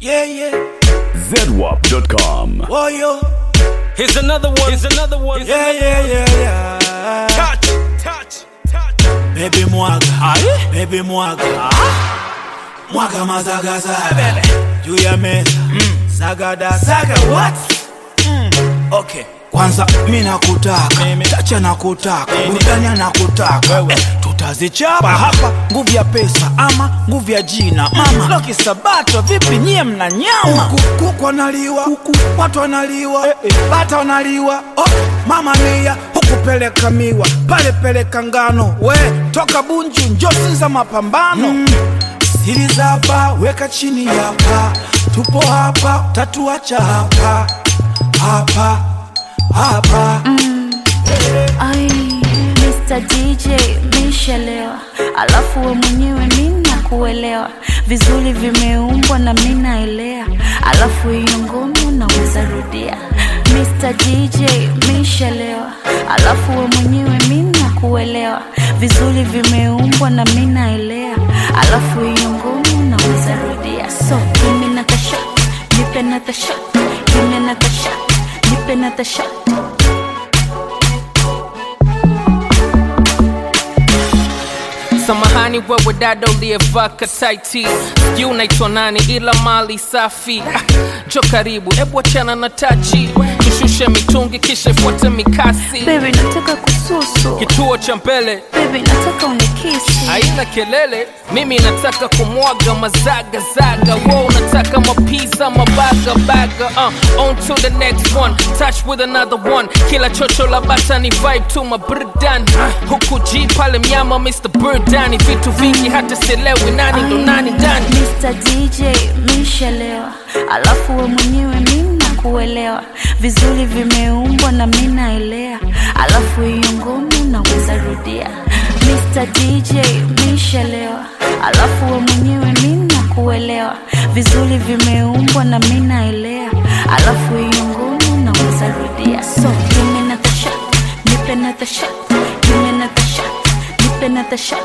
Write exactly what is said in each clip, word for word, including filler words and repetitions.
Yeah, yeah. zedwap dot com. Oh, yo. Here's another one. Here's another one. Yeah, yeah, yeah, yeah. Touch, touch, touch. Baby mwaga. Aye. Baby mwaga. Ah. Mwaga mazaga zaga. Juu ya meza. Mm. Sagada saga. What? Mm. Okay. Kwanza mimi nakutaka, tacha nakutaka, burudani nakutaka. Eh, tutazichapa hapa, nguvu ya pesa ama nguvu ya jina. Mama, Loki Sabato vipi nyie mna nyama? Kuku wanaliwa, kuku watu wanaliwa, eh, eh, bata wanaliwa. Oh, mama mia huku peleka miwa, pale peleka ngano. We, toka Bunju njoo Sinza mapambano. Mm. Siri za hapa weka chini hapa. Tupo hapa, tatuacha hapa. Hapa hapa. Mm. Ay, mister D J mishelewa, alafu we mwenyewe mimi nakuelewa vizuri, vimeumbwa na mimi naelea, alafu hiyo ngoma naweza rudia. mister D J mishelewa, alafu we mwenyewe mimi nakuelewa vizuri, vimeumbwa na mimi naelea, alafu hiyo ngoma naweza rudia. So give me another shot, nipe another shot, give me another shot, nipe another shot. Samahani wewe dada uliyevaa kataiti, sijui unaitwa nani ila mali safi. Jo karibu, ebu achana na tachi, tushushe mitungi kisha ifuate mikasi. Baby nataka kususu, kituo cha mbele. Baby nataka unikisi, haina kelele, mimi nataka kumwaga mazaga zaga. Wow, nataka mapizza mabaga baga. uh, On to the next one, touch with another one. Kila chocho la bata ni vibe to my burdan. Huku G pale mnyama mister Birdani. Vitu vingi hata sielewi nani ndo nani ndani. mister D J mishelewa, alafu we mwenyewe mimi nakuelewa vizuri, vimeumbwa na mimi naelea, alafu hiyo ngoma naweza rudia. mister D J mishelewa, alafu we mwenyewe mimi nakuelewa vizuri, vimeumbwa na mimi naelea, alafu hiyo ngoma naweza rudia. So give me another shot, nipe another shot, give me another shot, nipe another shot.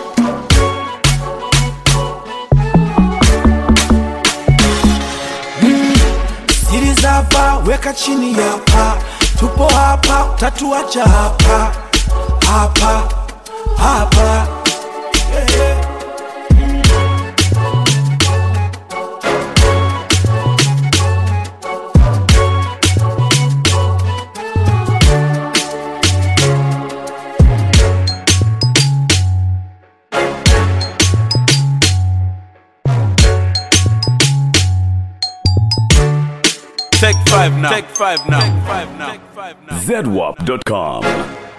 Siri za hapa weka chini hapa. Tupo hapa, tatuacha hapa. Hapa, hapa. Yeah, yeah. Take five now. Take five now. Take five now. zedwap dot com.